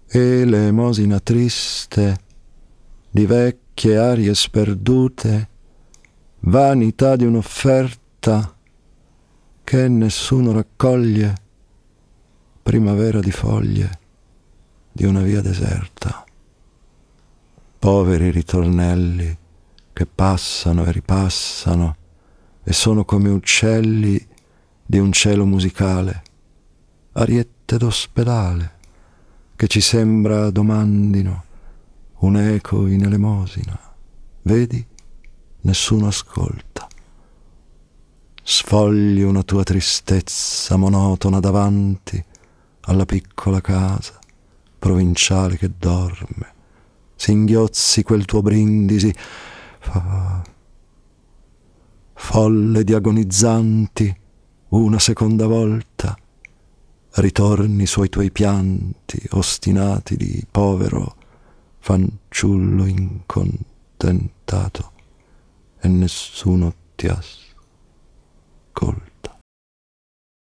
e l'elemosina triste di vecchie arie sperdute, vanità di un'offerta che nessuno raccoglie, primavera di foglie di una via deserta, poveri ritornelli che passano e ripassano e sono come uccelli di un cielo musicale, ariette d'ospedale che ci sembra domandino un'eco in elemosina. Vedi? Nessuno ascolta. Sfogli una tua tristezza monotona davanti alla piccola casa provinciale che dorme. Singhiozzi quel tuo brindisi folle di agonizzanti una seconda volta. Ritorni sui tuoi pianti ostinati di povero fanciullo incontentato e nessuno ti ascolta.